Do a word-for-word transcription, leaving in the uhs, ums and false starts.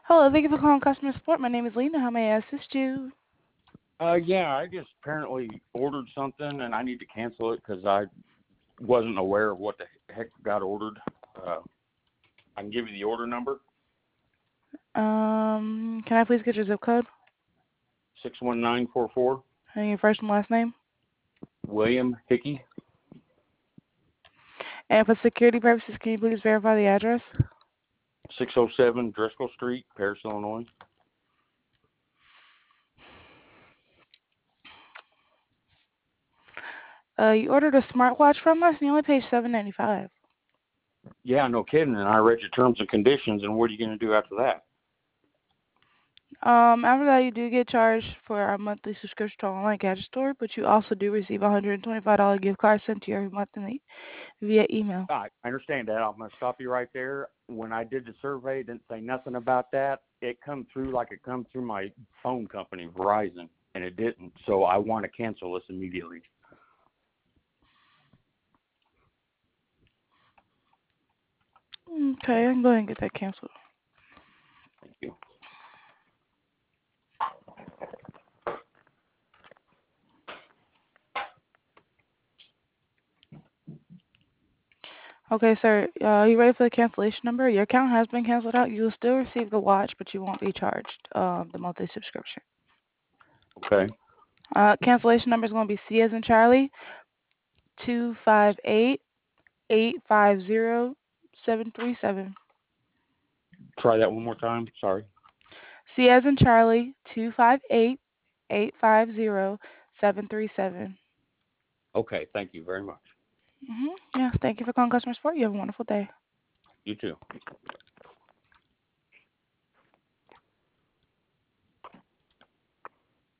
Hello, thank you for calling customer support. My name is Lena. How may I assist you? Uh, yeah, I just apparently ordered something and I need to cancel it because I wasn't aware of what the heck got ordered. Uh, I can give you the order number, Um, can I please get your zip code six one nine four four. and your first and last name? William Hickey, And for security purposes, can you please verify the address? six oh seven Driscoll Street, Paris, Illinois. Uh, you ordered a smartwatch from us and you only paid seven ninety-five. Yeah, no kidding. And I read your terms and conditions, and what are you going to do after that? Um, after that, you do get charged for our monthly subscription to our online gadget store, but you also do receive a one hundred twenty-five dollars gift card sent to you every month in the, via email. I I understand that. I'm going to stop you right there. When I did the survey, it didn't say nothing about that. It come through like it come through my phone company, Verizon, and it didn't. So I want to cancel this immediately. Okay, I can go ahead and get that canceled. Thank you. Okay, sir. Uh, are you ready for the cancellation number? Your account has been canceled out. You will still receive the watch, but you won't be charged um, the monthly subscription. Okay. Uh, cancellation number is going to be C as in Charlie, two five eight eight five zero seven three seven. Try that one more time. Sorry. C as in Charlie, two five eight eight five zero seven three seven. Okay. Thank you very much. Mm-hmm. Yeah, thank you for calling customer support. You have a wonderful day. You too.